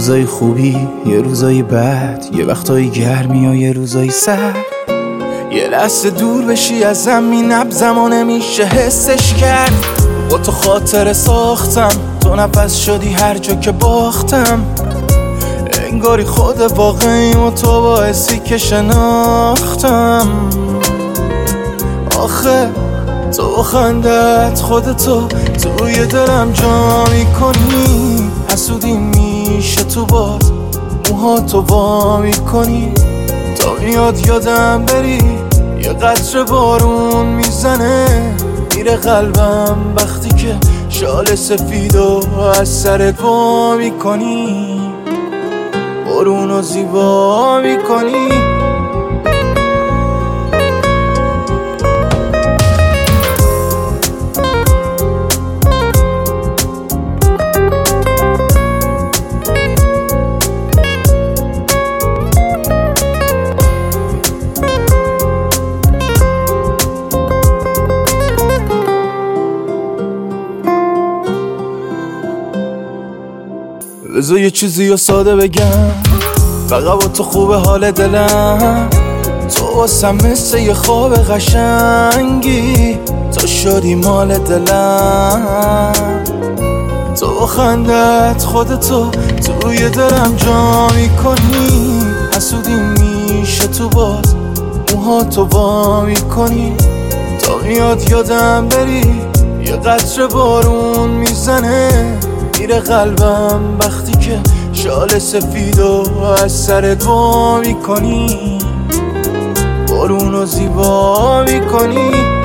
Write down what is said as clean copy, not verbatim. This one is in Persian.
روزای خوبی، یه روزای بد، یه وقتای گرمی و یه روزای سرد. یه لحظه دور بشی از زمین، نبضم و نمیشه حسش کرد. با تو خاطره ساختم، تو نفس شدی هر جا که باختم. انگاری خود واقعیم و تو باعثی که شناختم. آخه تو خندت خودتو توی دلم جا میکنی. حسودی میشه تو باز موها تو وا میکنی. تا میاد یادم بری یه قطره بارون میزنه، میره قلبم وقتی که شال سفیدو از سرت وا میکنی. بارونو زیبا میکنی. بذار یه چیزی رو ساده بگم، فقط با تو خوبه حال دلم. تو واسم مثل یه خواب قشنگی، تو شدی مال دلم. تو خندت خودتو توی دلم جا میکنی. حسودی میشه تو باز موها تو وا میکنی. تا میاد یادم بری یه قطره بارون میزنه، میره قلبم وقتی که شال سفیدو از سرت وا میکنی. بارونو زیبا میکنی.